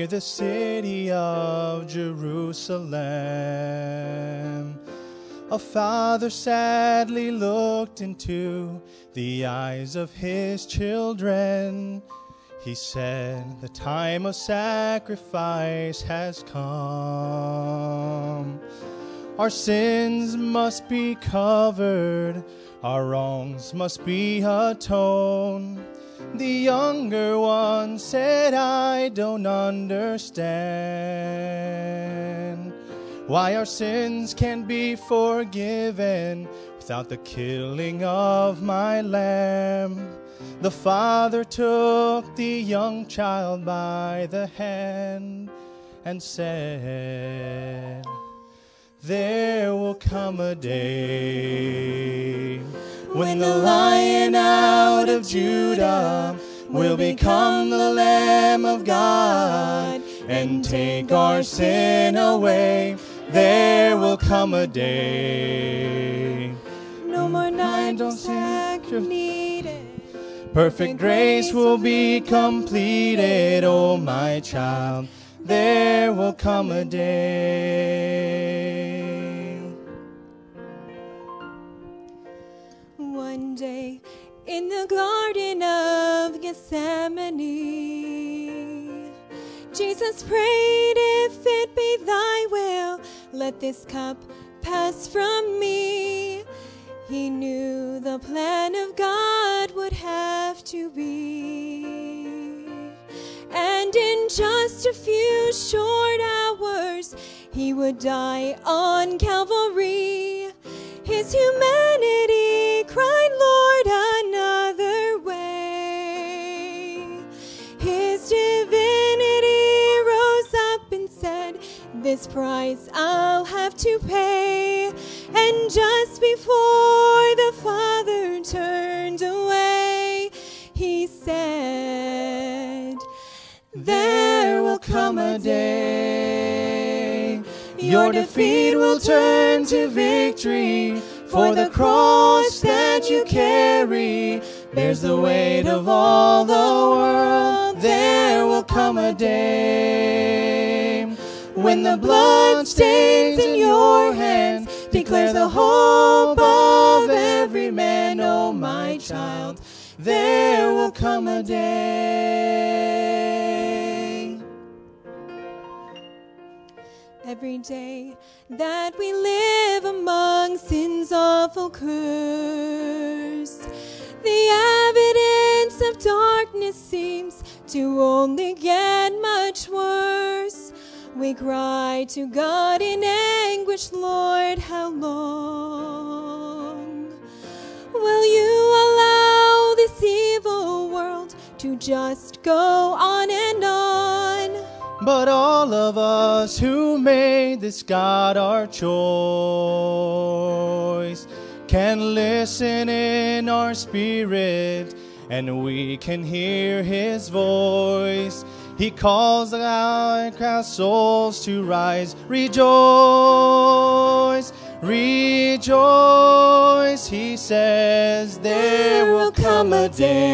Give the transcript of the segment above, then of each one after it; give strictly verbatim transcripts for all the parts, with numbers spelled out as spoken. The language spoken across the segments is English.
near the city of Jerusalem. A father sadly looked into the eyes of his children. He said, the time of sacrifice has come. Our sins must be covered, our wrongs must be atoned. The younger one said, I don't understand why our sins can be forgiven without the killing of my lamb. The father took the young child by the hand and said, there will come a day when the Lion out of Judah will become the Lamb of God and take our sin away. There will come a day. No more night of sacrifice needed. Perfect grace will be completed, oh my child. There will come a day. One day in the Garden of Gethsemane, Jesus prayed, if it be thy will, let this cup pass from me. He knew the plan of God would have to be. And in just a few short hours, he would die on Calvary. His humanity cried, Lord, another way. His divinity rose up and said, this price I'll have to pay. And just before the Father turned away, he said, there will come a day. Your defeat will turn to victory, for the cross that you carry bears the weight of all the world. There will come a day when the blood stains in your hands declares the hope of every man. Oh, my child, there will come a day. Every day that we live among sin's awful curse, the evidence of darkness seems to only get much worse. We cry to God in anguish, Lord, how long will you allow this evil world to just go on and on? But all of us who made this God our choice can listen in our spirit, and we can hear his voice. He calls out our souls to rise. Rejoice, rejoice, he says, there will come a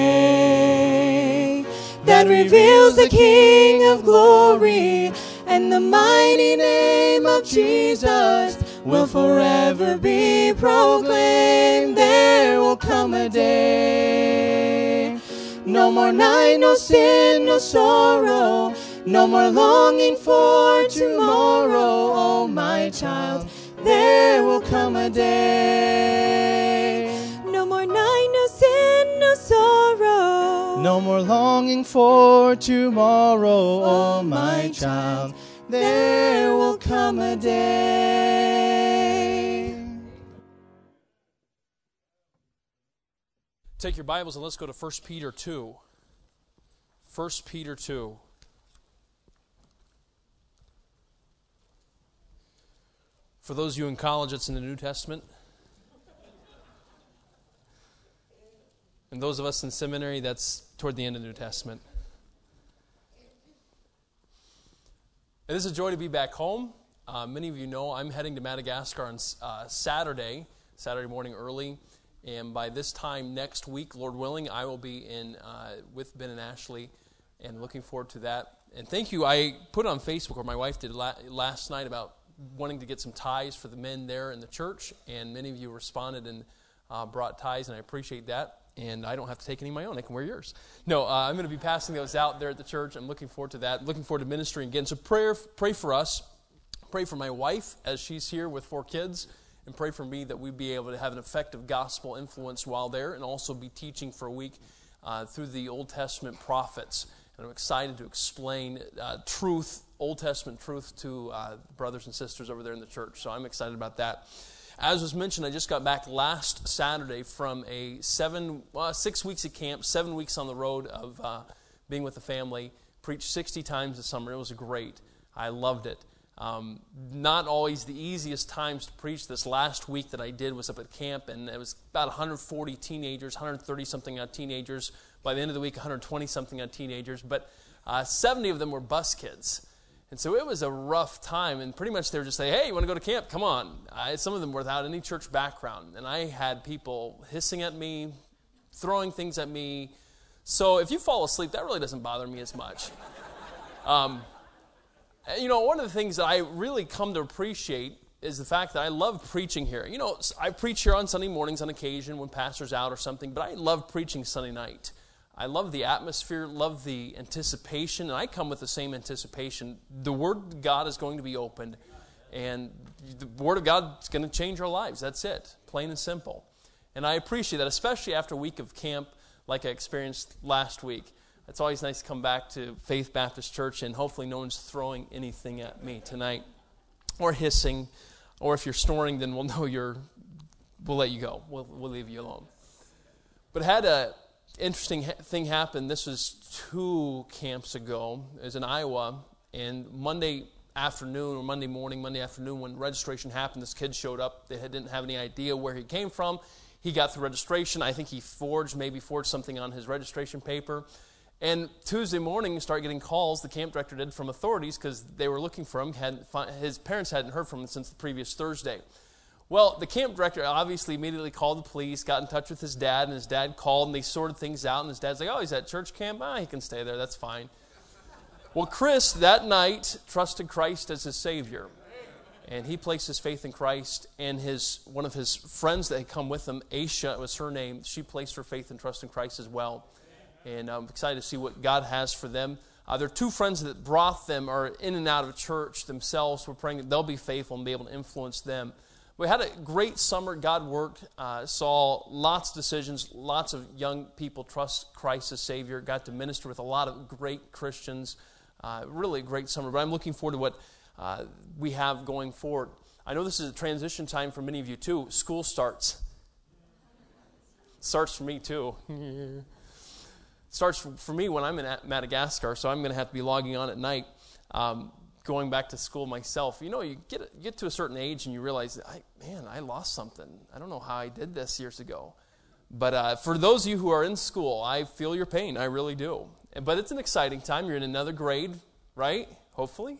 day that reveals the King of glory, and the mighty name of Jesus will forever be proclaimed. There will come a day. No more night, no sin, no sorrow, no more longing for tomorrow. Oh, my child, there will come a day. No more night, no sin, no sorrow, no more longing for tomorrow. Oh, my child, there will come a day. Take your Bibles and let's go to First Peter two. First Peter two. For those of you in college, it's in the New Testament. And those of us in seminary, that's toward the end of the New Testament. It is a joy to be back home. Uh, many of you know I'm heading to Madagascar on uh, Saturday, Saturday morning early. And by this time next week, Lord willing, I will be in uh, with Ben and Ashley, and looking forward to that. and thank you. I put on Facebook, or my wife did la- last night, about wanting to get some ties for the men there in the church, and many of you responded and uh, brought ties, and I appreciate that. And I don't have to take any of my own. I can wear yours. No, uh, I'm going to be passing those out there at the church. I'm looking forward to that. Looking forward to ministering again. So prayer, pray for us. Pray for my wife as she's here with four kids. And pray for me that we be able to have an effective gospel influence while there, and also be teaching for a week uh, through the Old Testament prophets. And I'm excited to explain uh, truth, Old Testament truth, to uh, brothers and sisters over there in the church. So I'm excited about that. As was mentioned, I just got back last Saturday from a seven, uh, six weeks at camp, seven weeks on the road of uh, being with the family. Preached sixty times this summer. It was great. I loved it. Um, not always the easiest times to preach. This last week that I did was up at camp, and it was about one hundred forty teenagers, one hundred thirty something on teenagers. By the end of the week, one hundred twenty something on teenagers. But uh, seventy of them were bus kids. And so it was a rough time, and pretty much they were just saying, hey, you want to go to camp? Come on. I, some of them were without any church background, and I had people hissing at me, throwing things at me. So if you fall asleep, that really doesn't bother me as much. Um, you know, one of the things that I really come to appreciate is the fact that I love preaching here. You know, I preach here on Sunday mornings on occasion when pastor's out or something, but I love preaching Sunday night. I love the atmosphere, love the anticipation, and I come with the same anticipation. The Word of God is going to be opened, and the Word of God is going to change our lives. That's it, plain and simple. And I appreciate that, especially after a week of camp like I experienced last week. It's always nice to come back to Faith Baptist Church, and hopefully no one's throwing anything at me tonight, or hissing, or if you're snoring, then we'll know you're, we'll let you go. We'll, we'll leave you alone. But I had a interesting thing happened. This was two camps ago. It was in Iowa, and Monday afternoon or Monday morning, Monday afternoon, when registration happened, this kid showed up. They didn't have any idea where he came from. He got through registration. I think he forged, maybe forged something on his registration paper. And Tuesday morning, we started getting calls, the camp director did, from authorities because they were looking for him. Hadn't, his parents hadn't heard from him since the previous Thursday. Well, the camp director obviously immediately called the police, got in touch with his dad, and his dad called, and they sorted things out. And his dad's like, oh, he's at church camp? Ah, he can stay there. That's fine. Well, Chris, that night, trusted Christ as his Savior. And he placed his faith in Christ, and his one of his friends that had come with him, Aisha was her name, she placed her faith and trust in Christ as well. And I'm excited to see what God has for them. Uh, there are two friends that brought them, are in and out of church themselves. We're praying that they'll be faithful and be able to influence them. We had a great summer. God worked, uh, saw lots of decisions, lots of young people trust Christ as Savior, got to minister with a lot of great Christians. Uh, really a great summer. But I'm looking forward to what uh, we have going forward. I know this is a transition time for many of you too. School starts. Starts for me too. Starts for me when I'm in Madagascar, so I'm going to have to be logging on at night. Um, going back to school myself, you know, you get you get to a certain age and you realize, I, man, I lost something. I don't know how I did this years ago. But uh, for those of you who are in school, I feel your pain. I really do. But it's an exciting time. You're in another grade, right? Hopefully.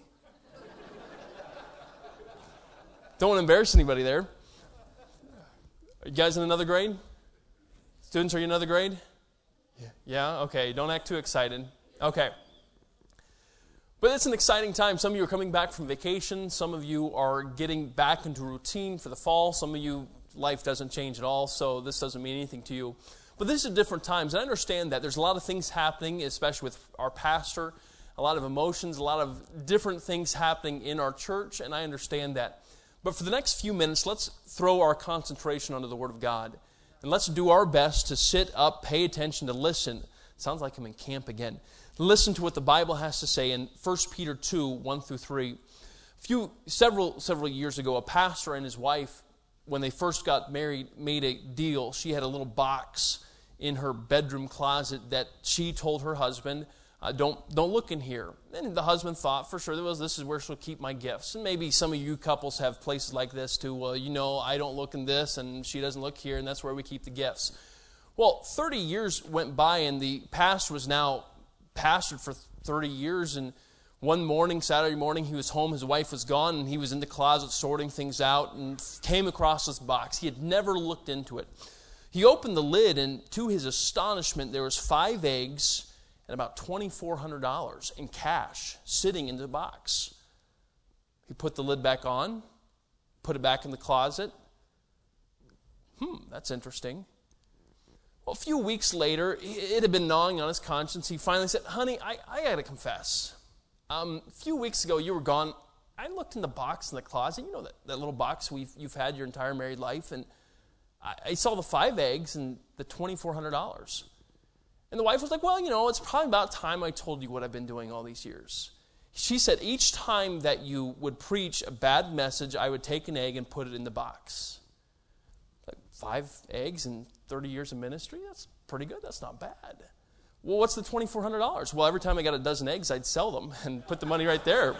Don't want to embarrass anybody there. Are you guys in another grade? Students, are you in another grade? Yeah. Yeah? Okay. Don't act too excited. Okay. But it's an exciting time. Some of you are coming back from vacation. Some of you are getting back into routine for the fall. Some of you, life doesn't change at all, so this doesn't mean anything to you. But this is different times. I understand that there's a lot of things happening, especially with our pastor, a lot of emotions, a lot of different things happening in our church, and I understand that. But for the next few minutes, let's throw our concentration onto the Word of God. And let's do our best to sit up, pay attention, to listen. Sounds like I'm in camp again. Listen to what the Bible has to say in First Peter two, one through three. A few, several, several years ago, a pastor and his wife, when they first got married, made a deal. She had a little box in her bedroom closet that she told her husband, uh, don't, don't look in here. And the husband thought, for sure, that was, this is where she'll keep my gifts. And maybe some of you couples have places like this too. Well, you know, I don't look in this, and she doesn't look here, and that's where we keep the gifts. Well, thirty years went by, and the pastor was now pastored for thirty years, and one morning, Saturday morning, he was home, his wife was gone, and he was in the closet sorting things out and came across this box. He had never looked into it. He opened the lid, and to his astonishment, there was five eggs, and about twenty-four hundred dollars in cash sitting in the box. He put the lid back on, put it back in the closet. Hmm, that's interesting. Well, a few weeks later, it had been gnawing on his conscience. He finally said, honey, I, I got to confess. Um, a few weeks ago, you were gone. I looked in the box in the closet. You know that, that little box we've, you've had your entire married life. And I, I saw the five eggs and the twenty-four hundred dollars. And the wife was like, well, you know, it's probably about time I told you what I've been doing all these years. She said, each time that you would preach a bad message, I would take an egg and put it in the box. Like five eggs and thirty years of ministry? That's pretty good. That's not bad. Well, what's the twenty-four hundred dollars? Well, every time I got a dozen eggs, I'd sell them and put the money right there.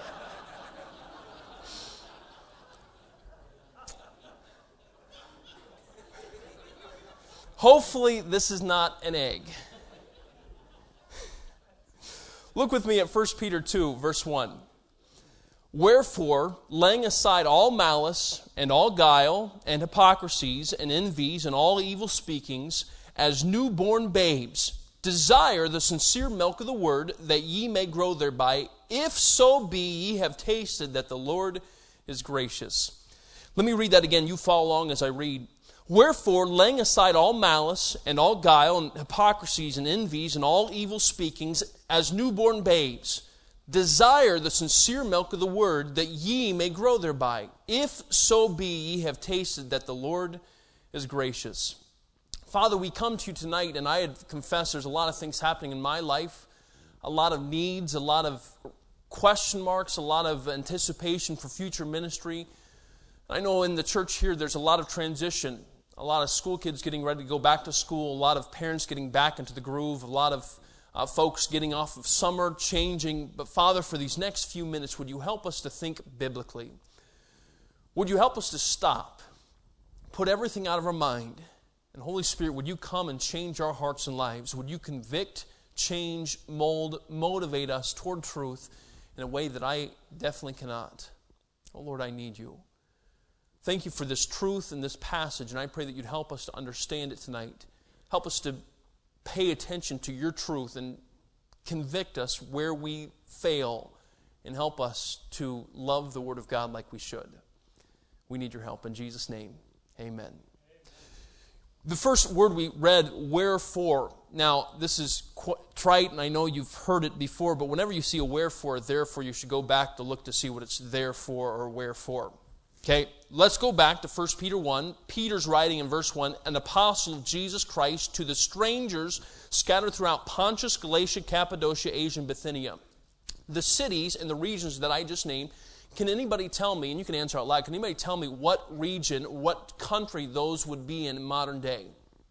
Hopefully, this is not an egg. Look with me at First Peter two, verse one. Wherefore, laying aside all malice and all guile and hypocrisies and envies and all evil speakings, as newborn babes, desire the sincere milk of the word, that ye may grow thereby, if so be ye have tasted that the Lord is gracious. Let me read that again. You follow along as I read. Wherefore, laying aside all malice and all guile and hypocrisies and envies and all evil speakings, as newborn babes, desire the sincere milk of the word, that ye may grow thereby, if so be ye have tasted that the Lord is gracious. Father, we come to you tonight, and I had confessed there's a lot of things happening in my life, a lot of needs, a lot of question marks, a lot of anticipation for future ministry. I know in the church here there's a lot of transition. A lot of school kids getting ready to go back to school, a lot of parents getting back into the groove, a lot of uh, folks getting off of summer, changing. But Father, for these next few minutes, would you help us to think biblically? Would you help us to stop, put everything out of our mind, and Holy Spirit, would you come and change our hearts and lives? Would you convict, change, mold, motivate us toward truth in a way that I definitely cannot? Oh Lord, I need you. Thank you for this truth and this passage, and I pray that you'd help us to understand it tonight. Help us to pay attention to your truth and convict us where we fail, and help us to love the Word of God like we should. We need your help. In Jesus' name, amen. The first word we read, wherefore. Now, this is quite trite, and I know you've heard it before, but whenever you see a wherefore or therefore, you should go back to look to see what it's there for or wherefore. Okay, let's go back to First Peter one. Peter's writing in verse one, an apostle of Jesus Christ to the strangers scattered throughout Pontus, Galatia, Cappadocia, Asia, and Bithynia. The cities and the regions that I just named, can anybody tell me, and you can answer out loud, can anybody tell me what region, what country those would be in modern day?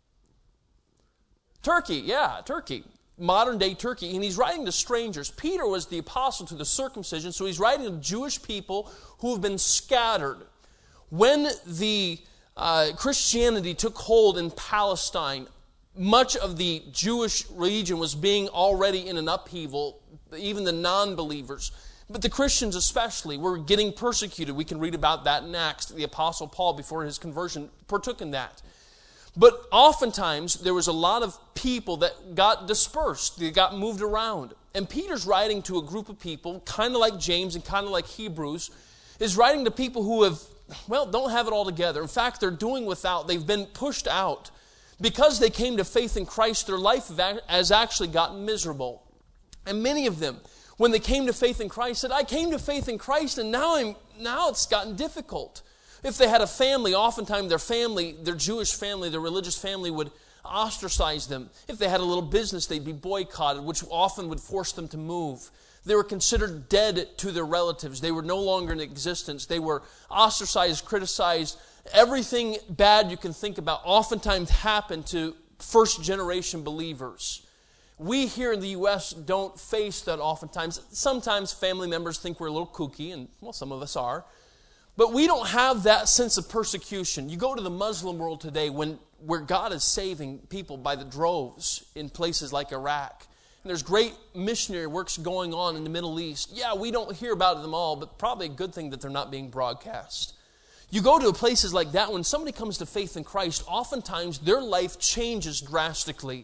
Turkey, yeah, Turkey. Modern day Turkey, and he's writing to strangers. Peter was the apostle to the circumcision, so he's writing to Jewish people who have been scattered. When the uh, Christianity took hold in Palestine, much of the Jewish region was being already in an upheaval, even the non-believers. But the Christians especially were getting persecuted. We can read about that in Acts. The apostle Paul, before his conversion, partook in that. But oftentimes, there was a lot of people that got dispersed. They got moved around. And Peter's writing to a group of people, kind of like James and kind of like Hebrews, is writing to people who have, well, don't have it all together. In fact, they're doing without. They've been pushed out. Because they came to faith in Christ, their life has actually gotten miserable. And many of them, when they came to faith in Christ, said, I came to faith in Christ, and now I'm now it's gotten difficult. If they had a family, oftentimes their family, their Jewish family, their religious family would ostracize them. If they had a little business, they'd be boycotted, which often would force them to move. They were considered dead to their relatives. They were no longer in existence. They were ostracized, criticized. Everything bad you can think about oftentimes happened to first-generation believers. We here in the U S don't face that oftentimes. Sometimes family members think we're a little kooky, and well, some of us are. But we don't have that sense of persecution. You go to the Muslim world today when where God is saving people by the droves in places like Iraq. And there's great missionary works going on in the Middle East. Yeah, we don't hear about them all, but probably a good thing that they're not being broadcast. You go to places like that, when somebody comes to faith in Christ, oftentimes their life changes drastically.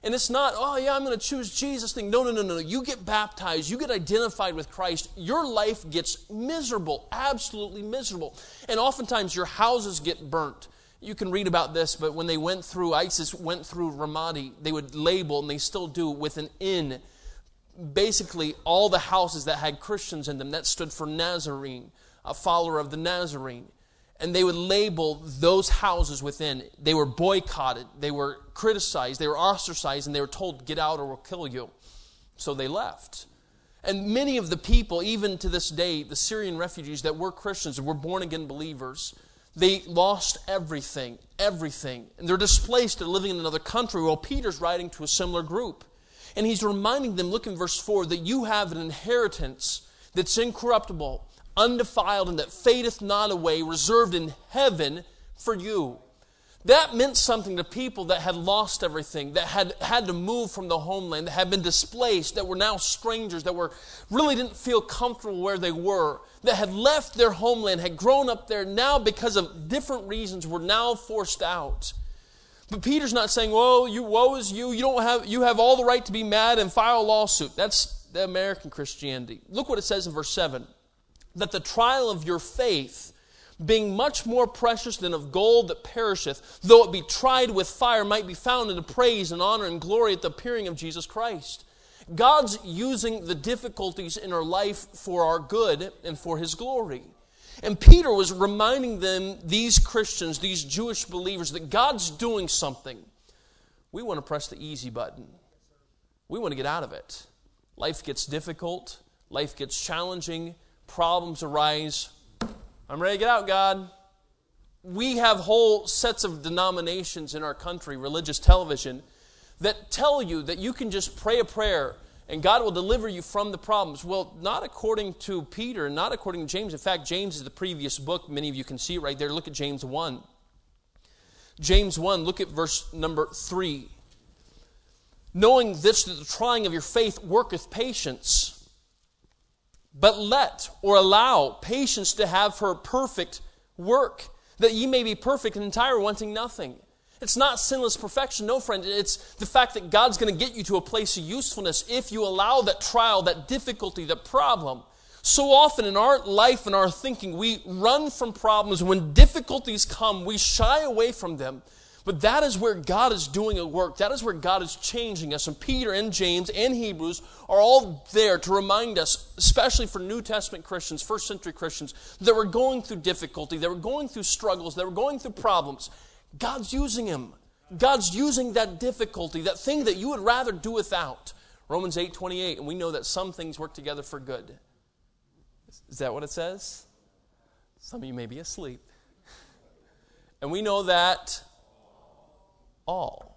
And it's not, oh yeah, I'm going to choose Jesus thing. No, no, no, no. You get baptized. You get identified with Christ. Your life gets miserable, absolutely miserable. And oftentimes your houses get burnt. You can read about this, but when they went through, ISIS went through Ramadi, they would label, and they still do, with an N, basically all the houses that had Christians in them. That stood for Nazarene, a follower of the Nazarene. And they would label those houses within. They were boycotted. They were criticized. They were ostracized. And they were told, get out or we'll kill you. So they left. And many of the people, even to this day, the Syrian refugees that were Christians and were born-again believers, they lost everything, everything. And they're displaced. They're living in another country. Well, Peter's writing to a similar group. And he's reminding them, look in verse four, that you have an inheritance that's incorruptible, undefiled, and that fadeth not away, reserved in heaven for you. That meant something to people that had lost everything, that had had to move from the homeland, that had been displaced, that were now strangers, that were really didn't feel comfortable where they were, that had left their homeland, had grown up there, now because of different reasons were now forced out. But Peter's not saying, "Woe, you, woe is you! You don't have, you have all the right to be mad and file a lawsuit." That's the American Christianity. Look what it says in verse seven. That the trial of your faith, being much more precious than of gold that perisheth, though it be tried with fire, might be found unto praise and honor and glory at the appearing of Jesus Christ. God's using the difficulties in our life for our good and for His glory. And Peter was reminding them, these Christians, these Jewish believers, that God's doing something. We want to press the easy button. We want to get out of it. Life gets difficult. Life gets challenging. Problems arise. I'm ready to get out, God. We have whole sets of denominations in our country, religious television, that tell you that you can just pray a prayer and God will deliver you from the problems. Well, not according to Peter, not according to James. In fact, James is the previous book. Many of you can see it right there. Look at James one. James one, look at verse number three. Knowing this, that the trying of your faith worketh patience. But let, or allow, patience to have her perfect work, that ye may be perfect and entire, wanting nothing. It's not sinless perfection, no friend. It's the fact that God's going to get you to a place of usefulness if you allow that trial, that difficulty, that problem. So often in our life and our thinking, we run from problems. When difficulties come, we shy away from them. But that is where God is doing a work. That is where God is changing us. And Peter and James and Hebrews are all there to remind us, especially for New Testament Christians, first century Christians, that were going through difficulty, that were going through struggles, that were going through problems. God's using him. God's using that difficulty, that thing that you would rather do without. Romans eight twenty-eight, and we know that some things work together for good. Is that what it says? Some of you may be asleep. And we know that all.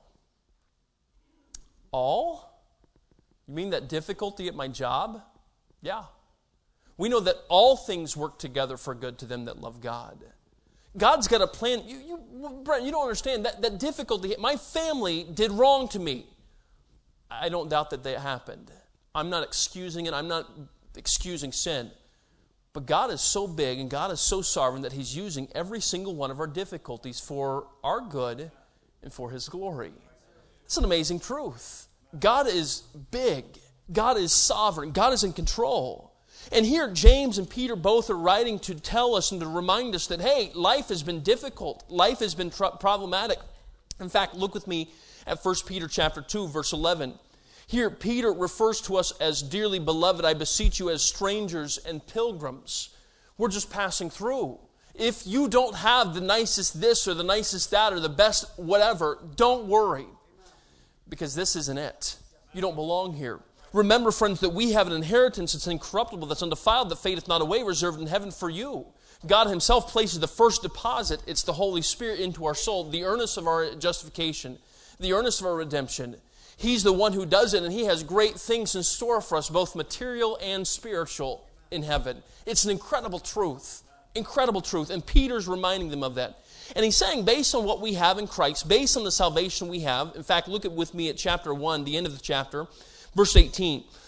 All? You mean that difficulty at my job? Yeah. We know that all things work together for good to them that love God. God's got a plan. You, you, Brent, you don't understand that, that difficulty. My family did wrong to me. I don't doubt that that happened. I'm not excusing it. I'm not excusing sin. But God is so big and God is so sovereign that He's using every single one of our difficulties for our good and for His glory. It's an amazing truth. God is big. God is sovereign. God is in control. And here James and Peter both are writing to tell us and to remind us that, hey, life has been difficult. Life has been tr- problematic. In fact, look with me at First Peter chapter two, verse eleven. Here, Peter refers to us as dearly beloved. I beseech you as strangers and pilgrims. We're just passing through. If you don't have the nicest this or the nicest that or the best whatever, don't worry. Because this isn't it. You don't belong here. Remember, friends, that we have an inheritance that's incorruptible, that's undefiled, that fadeth not away, reserved in heaven for you. God Himself places the first deposit, it's the Holy Spirit, into our soul, the earnest of our justification, the earnest of our redemption. He's the one who does it, and He has great things in store for us, both material and spiritual, in heaven. It's an incredible truth, incredible truth, and Peter's reminding them of that. And he's saying, based on what we have in Christ, based on the salvation we have, in fact, look at with me at chapter one, the end of the chapter, verse eighteen.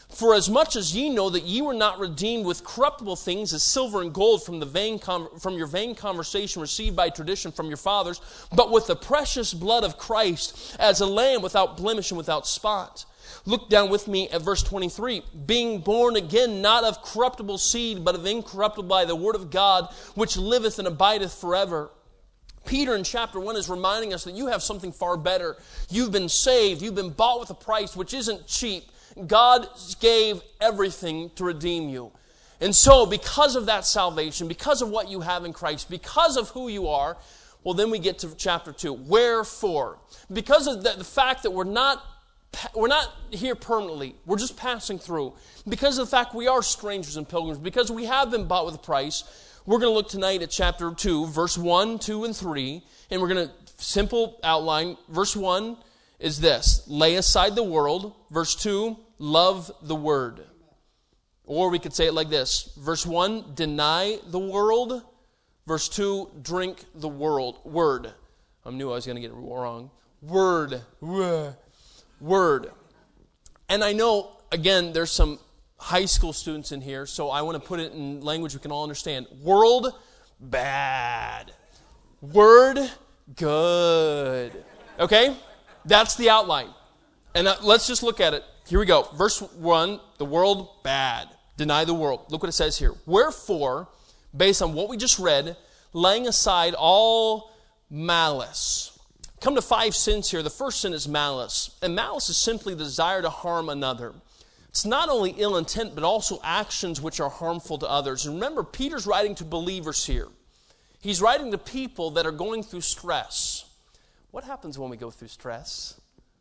For as much as ye know that ye were not redeemed with corruptible things as silver and gold from the vain com- from your vain conversation received by tradition from your fathers, but with the precious blood of Christ as a lamb without blemish and without spot. Look down with me at verse twenty-three. Being born again, not of corruptible seed, but of incorruptible by the word of God, which liveth and abideth forever. Peter in chapter one is reminding us that you have something far better. You've been saved. You've been bought with a price which isn't cheap. God gave everything to redeem you. And so because of that salvation, because of what you have in Christ, because of who you are, well, then we get to chapter two. Wherefore? Because of the, the fact that we're not We're not here permanently. We're just passing through. Because of the fact we are strangers and pilgrims, because we have been bought with a price, we're going to look tonight at chapter two, verse one, two, and three. And we're going to, simple outline. Verse one is this: lay aside the world. Verse two, love the word. Or we could say it like this. Verse one, deny the world. Verse two, drink the world. Word. I knew I was going to get it wrong. Word. Word. And I know, again, there's some high school students in here, so I want to put it in language we can all understand. World, bad. Word, good. Okay? That's the outline. And uh, let's just look at it. Here we go. Verse one, the world, bad. Deny the world. Look what it says here. Wherefore, based on what we just read, laying aside all malice. Come to five sins here. The first sin is malice. And malice is simply the desire to harm another. It's not only ill intent, but also actions which are harmful to others. And remember, Peter's writing to believers here. He's writing to people that are going through stress. What happens when we go through stress?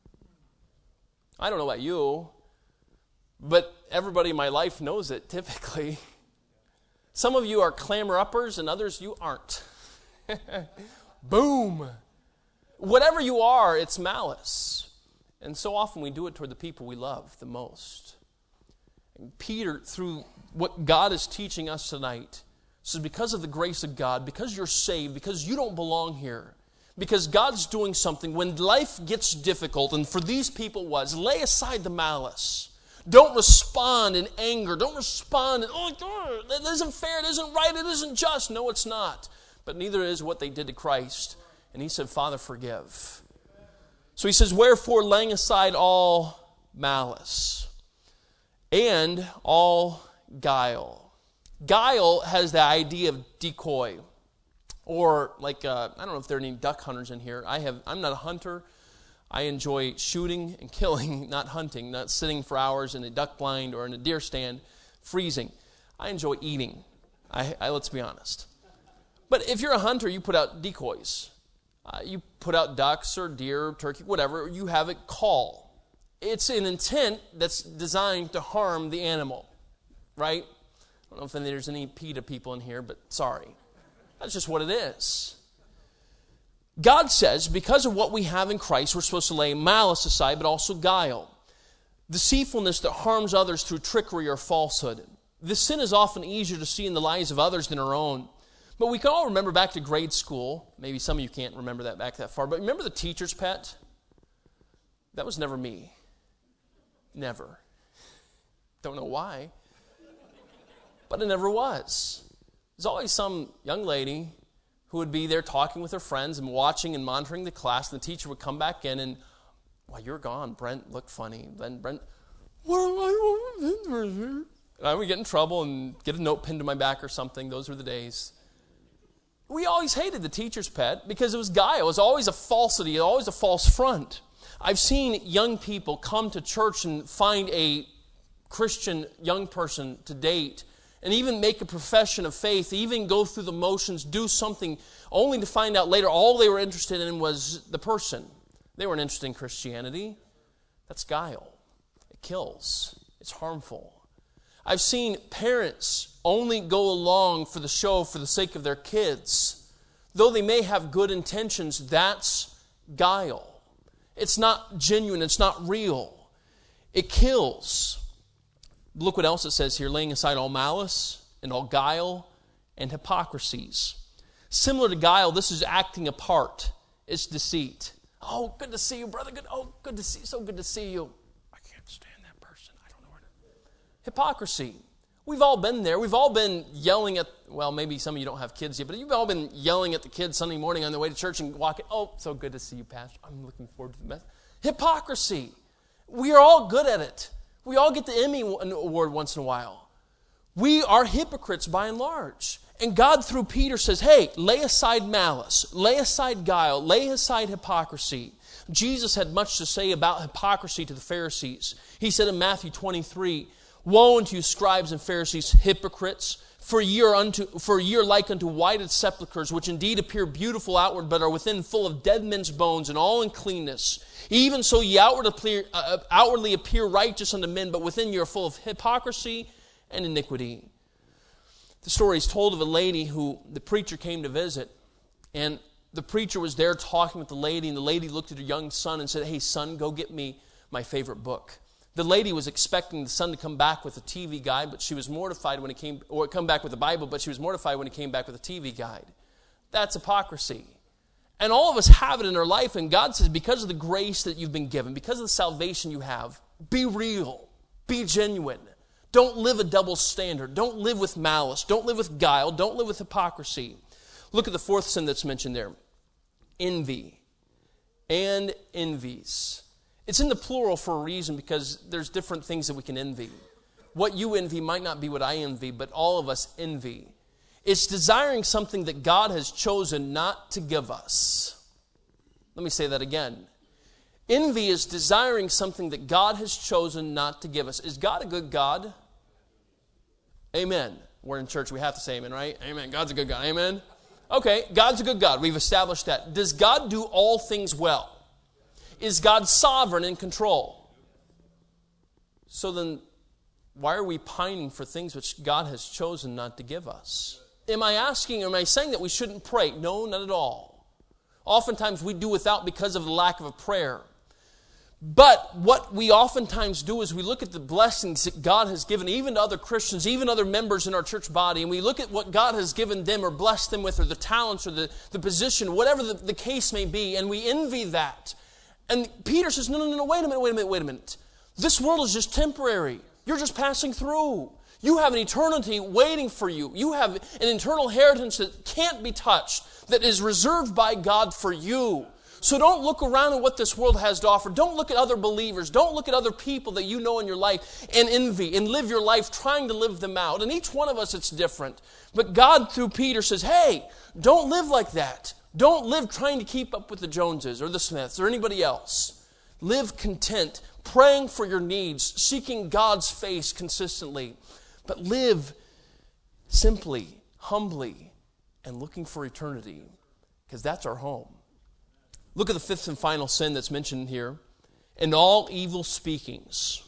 I don't know about you, but everybody in my life knows it typically. Some of you are clamor-uppers and others you aren't. Boom! Whatever you are, it's malice. And so often we do it toward the people we love the most. And Peter, through what God is teaching us tonight, says because of the grace of God, because you're saved, because you don't belong here, because God's doing something, when life gets difficult, and for these people was, lay aside the malice. Don't respond in anger. Don't respond in, oh, God, that isn't fair, it isn't right, it isn't just. No, it's not. But neither is what they did to Christ. And he said, Father, forgive. So he says, wherefore, laying aside all malice and all guile. Guile has the idea of decoy. Or like, uh, I don't know if there are any duck hunters in here. I have, I'm not a hunter. I enjoy shooting and killing, not hunting, not sitting for hours in a duck blind or in a deer stand, freezing. I enjoy eating. I, I let's be honest. But if you're a hunter, you put out decoys. Uh, you put out ducks or deer, turkey, whatever. You have it call. It's an intent that's designed to harm the animal, right? I don't know if there's any PETA people in here, but sorry. That's just what it is. God says, because of what we have in Christ, we're supposed to lay malice aside, but also guile. Deceitfulness that harms others through trickery or falsehood. This sin is often easier to see in the lives of others than our own. But we can all remember back to grade school. Maybe some of you can't remember that back that far. But remember the teacher's pet? That was never me. Never. Don't know why. But it never was. There's always some young lady who would be there talking with her friends and watching and monitoring the class. And the teacher would come back in and, while you're gone, Brent looked funny. Then Brent, and I would get in trouble and get a note pinned to my back or something. Those were the days. We always hated the teacher's pet because it was guile. It was always a falsity, always a false front. I've seen young people come to church and find a Christian young person to date and even make a profession of faith, even go through the motions, do something, only to find out later all they were interested in was the person. They weren't interested in Christianity. That's guile. It kills. It's harmful. I've seen parents only go along for the show for the sake of their kids. Though they may have good intentions, that's guile. It's not genuine. It's not real. It kills. Look what else it says here. Laying aside all malice and all guile and hypocrisies. Similar to guile, this is acting a part. It's deceit. Oh, good to see you, brother. Good. Oh, good to see you. So good to see you. I can't stand that person. I don't know where to... Hypocrisy. We've all been there. We've all been yelling at, well, maybe some of you don't have kids yet, but you've all been yelling at the kids Sunday morning on the way to church and walking, oh, so good to see you, Pastor. I'm looking forward to the message. Hypocrisy. We are all good at it. We all get the Emmy Award once in a while. We are hypocrites by and large. And God, through Peter, says, hey, lay aside malice, lay aside guile, lay aside hypocrisy. Jesus had much to say about hypocrisy to the Pharisees. He said in Matthew twenty-three, woe unto you, scribes and Pharisees, hypocrites, for ye are unto, for ye are like unto whited sepulchres, which indeed appear beautiful outward, but are within full of dead men's bones and all uncleanness. Even so ye outward appear, uh, outwardly appear righteous unto men, but within you are full of hypocrisy and iniquity. The story is told of a lady who the preacher came to visit, and the preacher was there talking with the lady, and the lady looked at her young son and said, hey, son, go get me my favorite book. The lady was expecting the son to come back with a T V guide, but she was mortified when he came, or come back with the Bible, but she was mortified when he came back with a T V guide. That's hypocrisy. And all of us have it in our life, and God says, because of the grace that you've been given, because of the salvation you have, be real, be genuine. Don't live a double standard. Don't live with malice. Don't live with guile. Don't live with hypocrisy. Look at the fourth sin that's mentioned there. Envy and envies. It's in the plural for a reason, because there's different things that we can envy. What you envy might not be what I envy, but all of us envy. It's desiring something that God has chosen not to give us. Let me say that again. Envy is desiring something that God has chosen not to give us. Is God a good God? Amen. We're in church, we have to say amen, right? Amen. God's a good God. Amen. Okay, God's a good God. We've established that. Does God do all things well? Is God sovereign in control? So then, why are we pining for things which God has chosen not to give us? Am I asking, am I saying that we shouldn't pray? No, not at all. Oftentimes we do without because of the lack of a prayer. But what we oftentimes do is we look at the blessings that God has given, even to other Christians, even other members in our church body, and we look at what God has given them or blessed them with, or the talents or the, the position, whatever the, the case may be, and we envy that. And Peter says, no, no, no, no, wait a minute, wait a minute, wait a minute. This world is just temporary. You're just passing through. You have an eternity waiting for you. You have an eternal inheritance that can't be touched, that is reserved by God for you. So don't look around at what this world has to offer. Don't look at other believers. Don't look at other people that you know in your life and envy and live your life trying to live them out. And each one of us, it's different. But God, through Peter, says, hey, don't live like that. Don't live trying to keep up with the Joneses or the Smiths or anybody else. Live content, praying for your needs, seeking God's face consistently. But live simply, humbly, and looking for eternity, because that's our home. Look at the fifth and final sin that's mentioned here. And all evil speakings.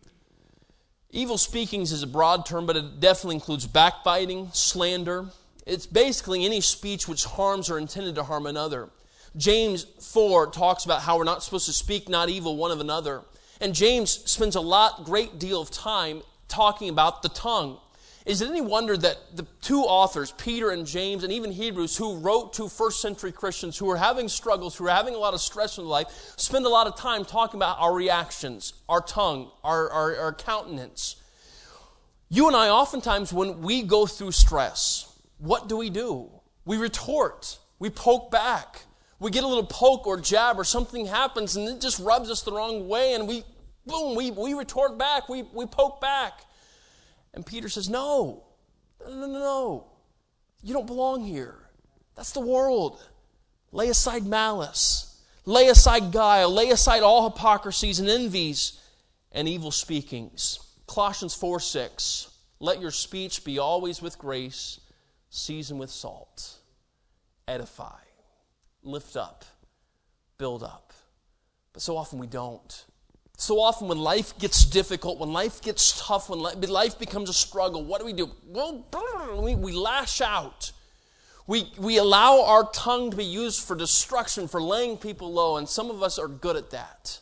Evil speakings is a broad term, but it definitely includes backbiting, slander. It's basically any speech which harms or intended to harm another. James four talks about how we're not supposed to speak not evil one of another. And James spends a lot, great deal of time talking about the tongue. Is it any wonder that the two authors, Peter and James, and even Hebrews, who wrote to first century Christians who were having struggles, who were having a lot of stress in their life, spend a lot of time talking about our reactions, our tongue, our, our, our countenance. You and I, oftentimes, when we go through stress, what do we do? We retort. We poke back. We get a little poke or jab or something happens and it just rubs us the wrong way and we, boom, we, we retort back. We, we poke back. And Peter says, no, no, no, no, you don't belong here. That's the world. Lay aside malice. Lay aside guile. Lay aside all hypocrisies and envies and evil speakings. Colossians four six, let your speech be always with grace, seasoned with salt. Edify. Lift up. Build up. But so often we don't. So often when life gets difficult, when life gets tough, when life becomes a struggle, what do we do? Well, we, we lash out. We, we allow our tongue to be used for destruction, for laying people low, and some of us are good at that.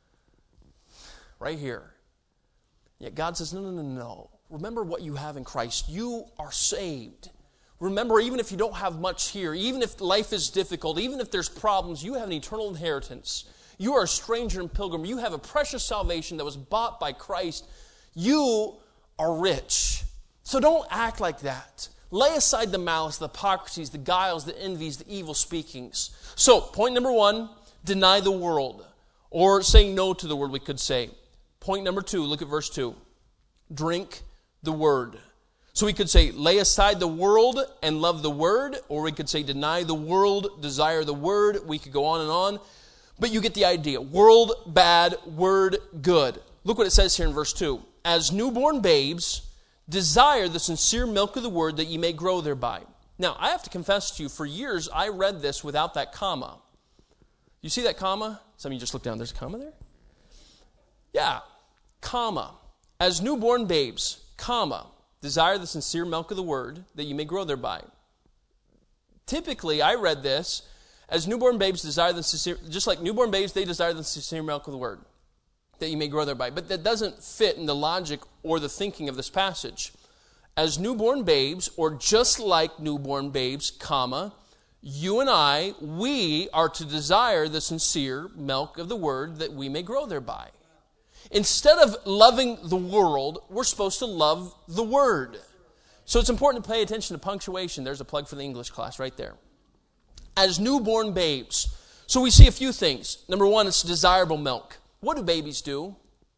Right here. Yet God says, no, no, no, no. Remember what you have in Christ. You are saved. Remember, even if you don't have much here, even if life is difficult, even if there's problems, you have an eternal inheritance. You are a stranger and pilgrim. You have a precious salvation that was bought by Christ. You are rich. So don't act like that. Lay aside the malice, the hypocrisies, the guiles, the envies, the evil speakings. So, point number one, deny the world. Or saying no to the word, we could say. Point number two, look at verse two. Drink the word. So we could say, lay aside the world and love the word. Or we could say, deny the world, desire the word. We could go on and on. But you get the idea. World, bad. Word, good. Look what it says here in verse two. As newborn babes, desire the sincere milk of the word that ye may grow thereby. Now, I have to confess to you, for years I read this without that comma. You see that comma? Some of you just look down. There's a comma there? Yeah. Comma. As newborn babes, comma, desire the sincere milk of the word that you may grow thereby. Typically, I read this as newborn babes desire the sincere, just like newborn babes, they desire the sincere milk of the word that you may grow thereby. But that doesn't fit in the logic or the thinking of this passage. As newborn babes, or just like newborn babes, comma, you and I, we are to desire the sincere milk of the word that we may grow thereby. Instead of loving the world, we're supposed to love the word. So it's important to pay attention to punctuation. There's a plug for the English class right there. As newborn babes. So we see a few things. Number one, it's desirable milk. What do babies do?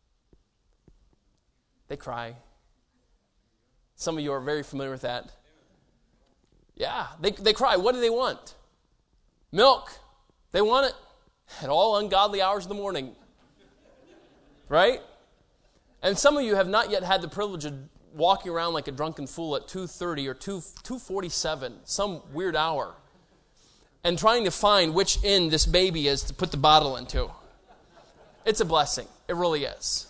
They cry. Some of you are very familiar with that. Yeah, they, they cry. What do they want? Milk. They want it at all ungodly hours of the morning. Right? And some of you have not yet had the privilege of walking around like a drunken fool at two thirty or two forty-seven, some weird hour, and trying to find which end this baby is to put the bottle into. It's a blessing. It really is.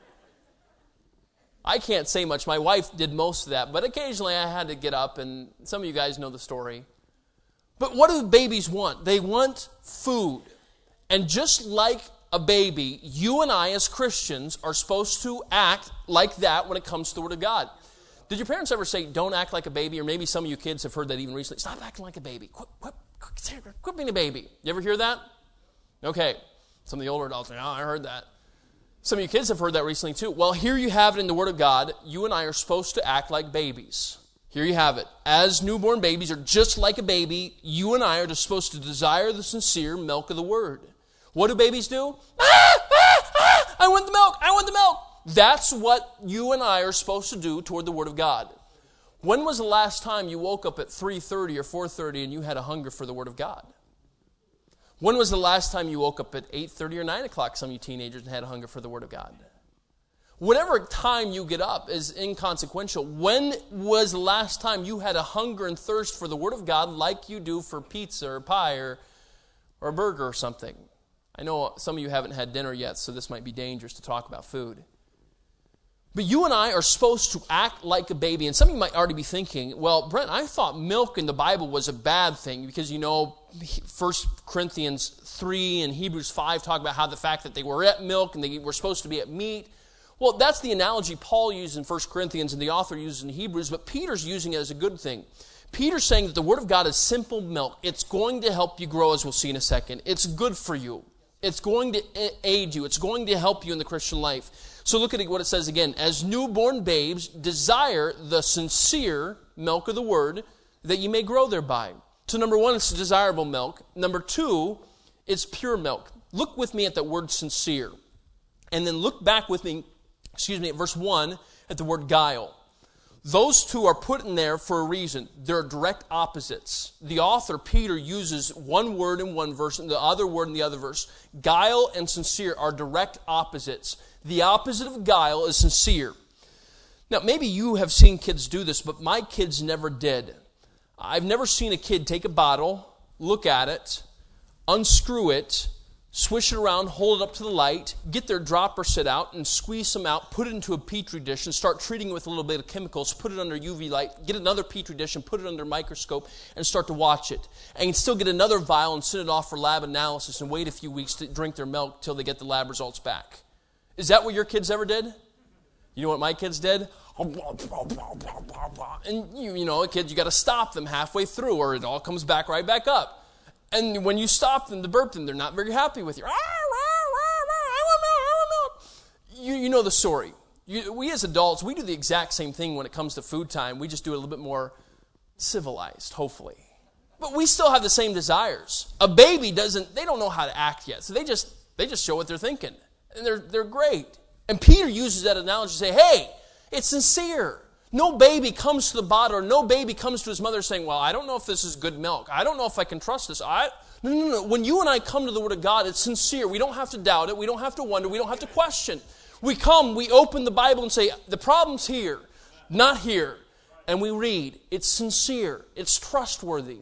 I can't say much. My wife did most of that, but occasionally I had to get up, and some of you guys know the story. But what do babies want? They want food. And just like a baby, you and I as Christians are supposed to act like that when it comes to the Word of God. Did your parents ever say, don't act like a baby? Or maybe some of you kids have heard that even recently. Stop acting like a baby. Quit, quit, quit, quit being a baby. You ever hear that? Okay. Some of the older adults say, oh, I heard that. Some of you kids have heard that recently too. Well, here you have it in the Word of God. You and I are supposed to act like babies. Here you have it. As newborn babies, or just like a baby, you and I are just supposed to desire the sincere milk of the Word. What do babies do? Ah, ah, ah, I want the milk. I want the milk. That's what you and I are supposed to do toward the Word of God. When was the last time you woke up at three thirty or four thirty and you had a hunger for the Word of God? When was the last time you woke up at eight thirty or nine o'clock, some of you teenagers, and had a hunger for the Word of God? Whatever time you get up is inconsequential. When was the last time you had a hunger and thirst for the Word of God like you do for pizza or pie or, or a burger or something? I know some of you haven't had dinner yet, so this might be dangerous to talk about food. But you and I are supposed to act like a baby. And some of you might already be thinking, well, Brent, I thought milk in the Bible was a bad thing because, you know, First Corinthians three and Hebrews five talk about how the fact that they were at milk and they were supposed to be at meat. Well, that's the analogy Paul used in First Corinthians and the author uses in Hebrews, but Peter's using it as a good thing. Peter's saying that the Word of God is simple milk. It's going to help you grow, as we'll see in a second. It's good for you. It's going to aid you. It's going to help you in the Christian life. So look at what it says again. As newborn babes, desire the sincere milk of the Word that you may grow thereby. So number one, it's desirable milk. Number two, it's pure milk. Look with me at that word sincere. And then look back with me, excuse me, at verse one, at the word guile. Those two are put in there for a reason. They're direct opposites. The author, Peter, uses one word in one verse and the other word in the other verse. Guile and sincere are direct opposites. The opposite of guile is sincere. Now, maybe you have seen kids do this, but my kids never did. I've never seen a kid take a bottle, look at it, unscrew it, swish it around, hold it up to the light, get their dropper set out and squeeze some out, put it into a Petri dish and start treating it with a little bit of chemicals, put it under U V light, get another Petri dish and put it under a microscope and start to watch it. And still get another vial and send it off for lab analysis and wait a few weeks to drink their milk till they get the lab results back. Is that what your kids ever did? You know what my kids did? And you, you know, kids, you got to stop them halfway through or it all comes back right back up. And when you stop them to burp them, they're not very happy with you. I want milk, I want milk. You, you know the story. You, we as adults, we do the exact same thing when it comes to food time. We just do it a little bit more civilized, hopefully. But we still have the same desires. A baby doesn't, they don't know how to act yet. So they just they just show what they're thinking. And they're they're great. And Peter uses that analogy to say, hey, it's sincere. No baby comes to the bottle, or no baby comes to his mother saying, well, I don't know if this is good milk. I don't know if I can trust this. I No, no, no. When you and I come to the Word of God, it's sincere. We don't have to doubt it. We don't have to wonder. We don't have to question. We come, we open the Bible and say, the problem's here, not here. And we read. It's sincere. It's trustworthy.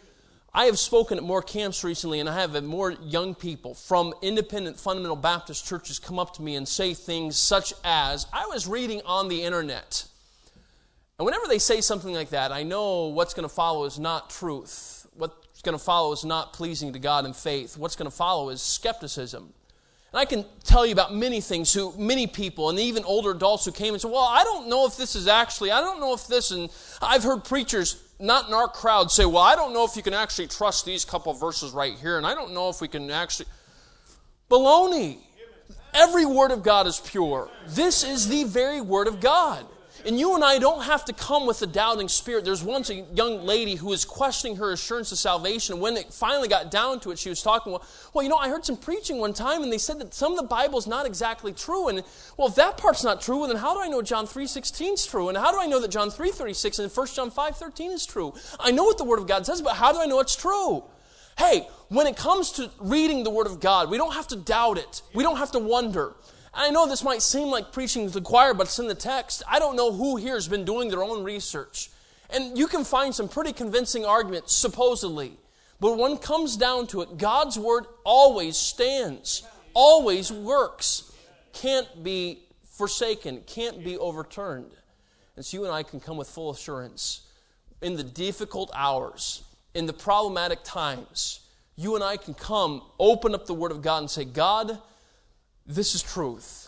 I have spoken at more camps recently, and I have had more young people from independent fundamental Baptist churches come up to me and say things such as, I was reading on the internet. And whenever they say something like that, I know what's going to follow is not truth. What's going to follow is not pleasing to God in faith. What's going to follow is skepticism. And I can tell you about many things, who many people, and even older adults who came and said, well, I don't know if this is actually, I don't know if this, and I've heard preachers, not in our crowd, say, well, I don't know if you can actually trust these couple verses right here, and I don't know if we can actually... Baloney. Every word of God is pure. This is the very word of God. And you and I don't have to come with a doubting spirit. There's once a young lady who was questioning her assurance of salvation. And when it finally got down to it, she was talking, well, well, you know, I heard some preaching one time, and they said that some of the Bible is not exactly true. And, well, if that part's not true, well, then how do I know John three sixteen is true? And how do I know that John three thirty-six and First John five thirteen is true? I know what the Word of God says, but how do I know it's true? Hey, when it comes to reading the Word of God, we don't have to doubt it. We don't have to wonder. I know this might seem like preaching to the choir, but it's in the text. I don't know who here has been doing their own research. And you can find some pretty convincing arguments, supposedly. But when it comes down to it, God's Word always stands, always works, can't be forsaken, can't be overturned. And so you and I can come with full assurance. In the difficult hours, in the problematic times, you and I can come, open up the Word of God and say, God, this is truth.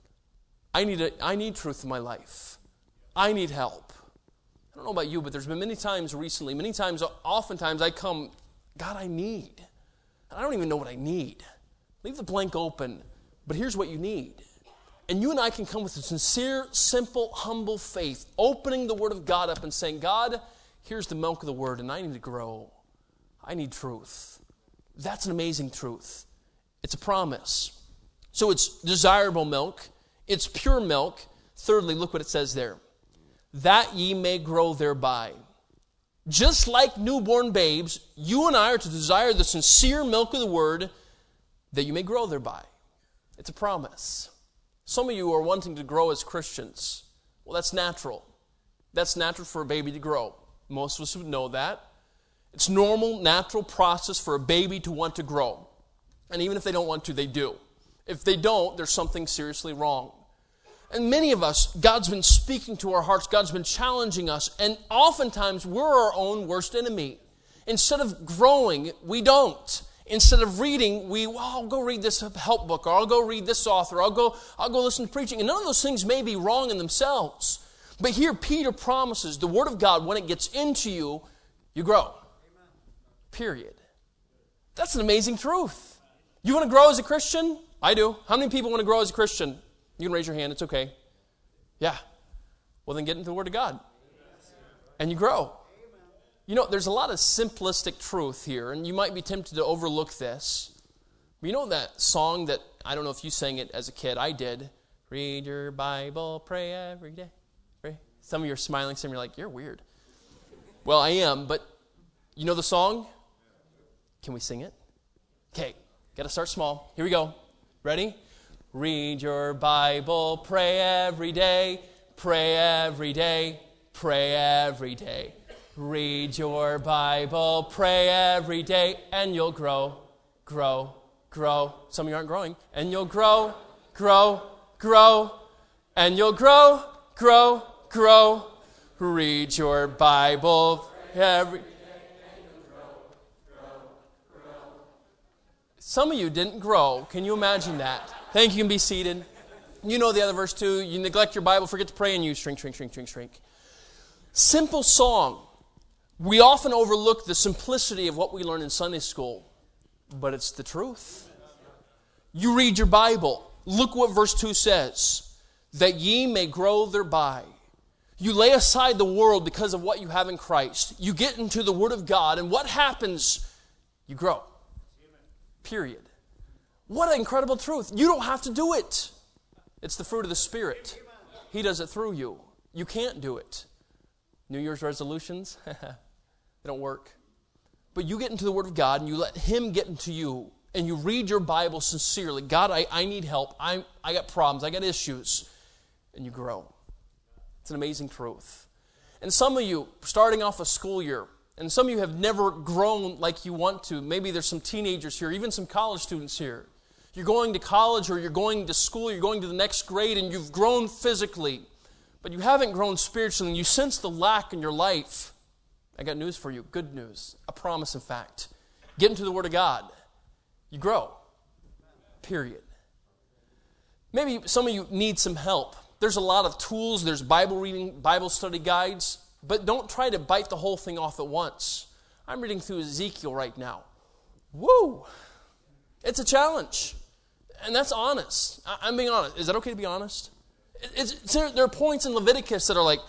I need a, I need truth in my life. I need help. I don't know about you, but there's been many times recently, many times, oftentimes I come, God, I need. And I don't even know what I need. Leave the blank open, but here's what you need. And you and I can come with a sincere, simple, humble faith, opening the Word of God up and saying, God, here's the milk of the Word, and I need to grow. I need truth. That's an amazing truth. It's a promise. So it's desirable milk. It's pure milk. Thirdly, look what it says there. That ye may grow thereby. Just like newborn babes, you and I are to desire the sincere milk of the Word that you may grow thereby. It's a promise. Some of you are wanting to grow as Christians. Well, that's natural. That's natural for a baby to grow. Most of us would know that. It's normal, natural process for a baby to want to grow. And even if they don't want to, they do. If they don't, there's something seriously wrong. And many of us, God's been speaking to our hearts. God's been challenging us. And oftentimes, we're our own worst enemy. Instead of growing, we don't. Instead of reading, we, well, I'll go read this help book, or I'll go read this author, I'll go, I'll go listen to preaching. And none of those things may be wrong in themselves. But here, Peter promises the Word of God, when it gets into you, you grow. Period. That's an amazing truth. You want to grow as a Christian? I do. How many people want to grow as a Christian? You can raise your hand. It's okay. Yeah. Well, then get into the Word of God. And you grow. You know, there's a lot of simplistic truth here, and you might be tempted to overlook this. But you know that song that, I don't know if you sang it as a kid. I did. Read your Bible, pray every day. Pray. Some of you are smiling. Some of you are like, you're weird. Well, I am, but you know the song? Can we sing it? Okay. Got to start small. Here we go. Ready? Read your Bible, pray every day, pray every day, pray every day. Read your Bible, pray every day, and you'll grow, grow, grow. Some of you aren't growing. And you'll grow, grow, grow, and you'll grow, grow, grow. Read your Bible every day. Some of you didn't grow. Can you imagine that? Thank you. You can be seated. You know the other verse too. You neglect your Bible, forget to pray, and you shrink, shrink, shrink, shrink, shrink. Simple song. We often overlook the simplicity of what we learn in Sunday school, but it's the truth. You read your Bible. Look what verse two says. that ye may grow thereby. You lay aside the world because of what you have in Christ. You get into the Word of God, and what happens? You grow. Period. What an incredible truth. You don't have to do it. It's the fruit of the Spirit. He does it through you. You can't do it. New Year's resolutions, they don't work. But you get into the Word of God, and you let Him get into you, and you read your Bible sincerely. God, I, I need help. I, I got problems. I got issues. And you grow. It's an amazing truth. And some of you, starting off a school year, and some of you have never grown like you want to. Maybe there's some teenagers here, even some college students here. You're going to college or you're going to school, you're going to the next grade, and you've grown physically, but you haven't grown spiritually, and you sense the lack in your life. I got news for you, good news, a promise in fact. Get into the Word of God. You grow. Period. Maybe some of you need some help. There's a lot of tools, there's Bible reading, Bible study guides, but don't try to bite the whole thing off at once. I'm reading through Ezekiel right now. Woo! It's a challenge. And that's honest. I'm being honest. Is that okay to be honest? It's, it's, there are points in Leviticus that are like,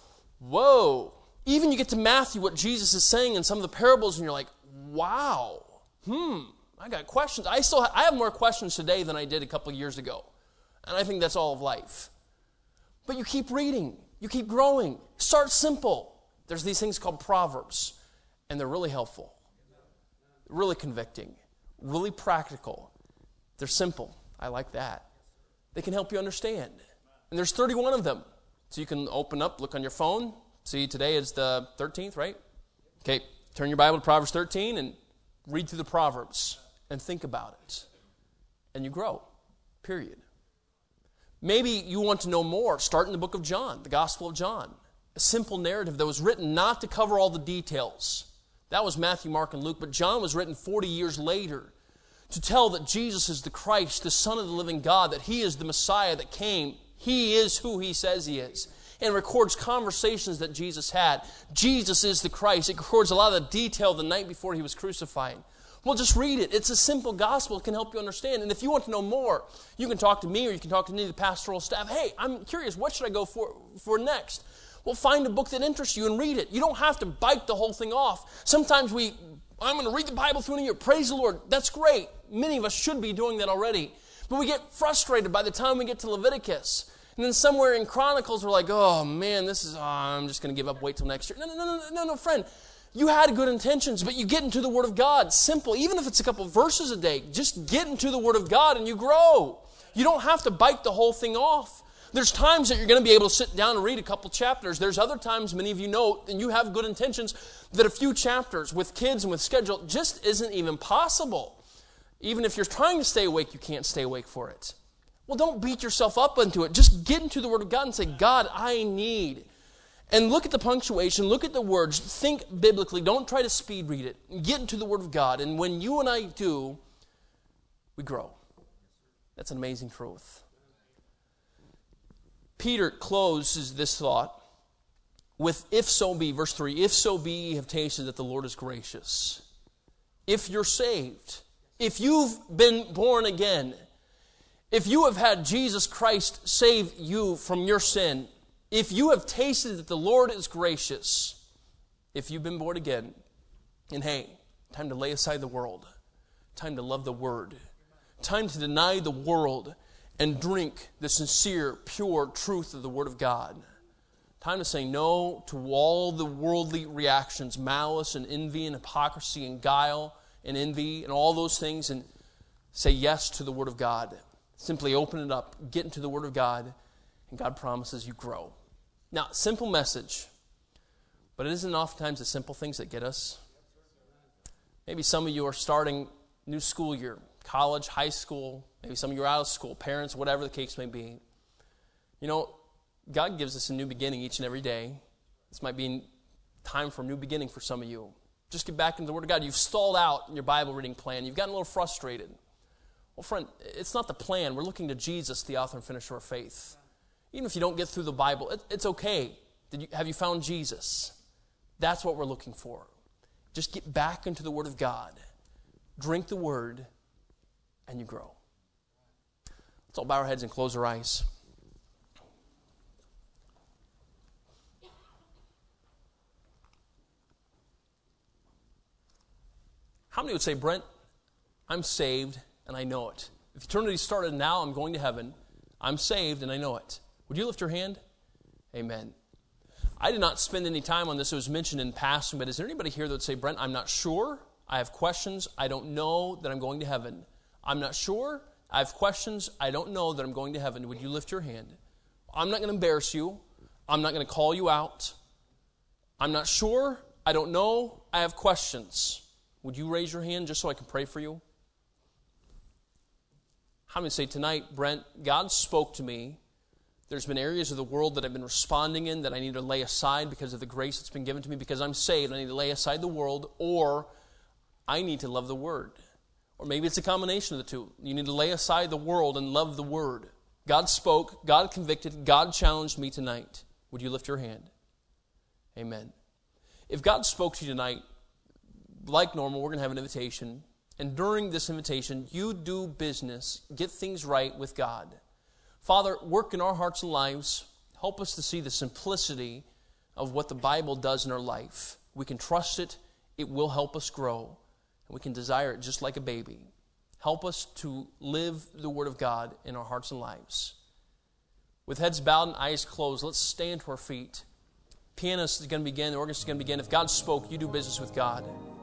whoa. Even you get to Matthew, what Jesus is saying in some of the parables, and you're like, wow. Hmm. I got questions. I still have, I have more questions today than I did a couple of years ago. And I think that's all of life. But you keep reading. You keep growing. Start simple. There's these things called Proverbs, and they're really helpful, really convicting, really practical. They're simple. I like that. They can help you understand. And there's thirty-one of them. So you can open up, look on your phone. See, today is the thirteenth, right? Okay, turn your Bible to Proverbs thirteen and read through the Proverbs and think about it. And you grow. Period. Maybe you want to know more. Start in the book of John, the Gospel of John. A simple narrative that was written not to cover all the details. That was Matthew, Mark, and Luke. But John was written forty years later to tell that Jesus is the Christ, the Son of the living God, that He is the Messiah that came. He is who He says He is. And records conversations that Jesus had. Jesus is the Christ. It records a lot of the detail the night before He was crucified. Well, just read it. It's a simple gospel. It can help you understand. And if you want to know more, you can talk to me or you can talk to any of the pastoral staff. Hey, I'm curious. What should I go for, for next? Well, find a book that interests you and read it. You don't have to bite the whole thing off. Sometimes we, I'm going to read the Bible through in a year. Praise the Lord. That's great. Many of us should be doing that already. But we get frustrated by the time we get to Leviticus. And then somewhere in Chronicles, we're like, oh, man, this is, oh, I'm just going to give up, wait till next year. No, no, no, no, no, no, friend. You had good intentions, but you get into the Word of God. Simple. Even if it's a couple verses a day, just get into the Word of God and you grow. You don't have to bite the whole thing off. There's times that you're going to be able to sit down and read a couple chapters. There's other times, many of you know, and you have good intentions, that a few chapters with kids and with schedule just isn't even possible. Even if you're trying to stay awake, you can't stay awake for it. Well, don't beat yourself up into it. Just get into the Word of God and say, God, I need. And look at the punctuation, look at the words, think biblically, don't try to speed read it. Get into the Word of God, and when you and I do, we grow. That's an amazing truth. Peter closes this thought with, if so be, verse three, if so be ye have tasted that the Lord is gracious. If you're saved, if you've been born again, if you have had Jesus Christ save you from your sin, if you have tasted that the Lord is gracious, if you've been born again, and hey, time to lay aside the world, time to love the Word, time to deny the world and drink the sincere, pure truth of the Word of God. Time to say no to all the worldly reactions, malice and envy and hypocrisy and guile and envy and all those things, and say yes to the Word of God. Simply open it up, get into the Word of God, and God promises you grow. Now, simple message, but it isn't oftentimes the simple things that get us. Maybe some of you are starting new school year, college, high school, maybe some of you are out of school, parents, whatever the case may be. You know, God gives us a new beginning each and every day. This might be time for a new beginning for some of you. Just get back into the Word of God. You've stalled out in your Bible reading plan. You've gotten a little frustrated. Well, friend, it's not the plan. We're looking to Jesus, the author and finisher of faith. Even if you don't get through the Bible, it, it's okay. Did you, have you found Jesus? That's what we're looking for. Just get back into the Word of God. Drink the Word, and you grow. Let's all bow our heads and close our eyes. How many would say, Brent, I'm saved and I know it. If eternity started now, I'm going to heaven. I'm saved and I know it. Would you lift your hand? Amen. I did not spend any time on this. It was mentioned in passing, but is there anybody here that would say, Brent, I'm not sure. I have questions. I don't know that I'm going to heaven. I'm not sure. I have questions. I don't know that I'm going to heaven. Would you lift your hand? I'm not going to embarrass you. I'm not going to call you out. I'm not sure. I don't know. I have questions. Would you raise your hand just so I can pray for you? How many say tonight, Brent, God spoke to me. There's been areas of the world that I've been responding in that I need to lay aside because of the grace that's been given to me. Because I'm saved, I need to lay aside the world, or I need to love the Word. Or maybe it's a combination of the two. You need to lay aside the world and love the Word. God spoke, God convicted, God challenged me tonight. Would you lift your hand? Amen. If God spoke to you tonight, like normal, we're going to have an invitation. And during this invitation, you do business, get things right with God. Father, work in our hearts and lives. Help us to see the simplicity of what the Bible does in our life. We can trust it. It will help us grow. And we can desire it just like a baby. Help us to live the Word of God in our hearts and lives. With heads bowed and eyes closed, let's stand to our feet. Pianist is going to begin. The organist is going to begin. If God spoke, you do business with God.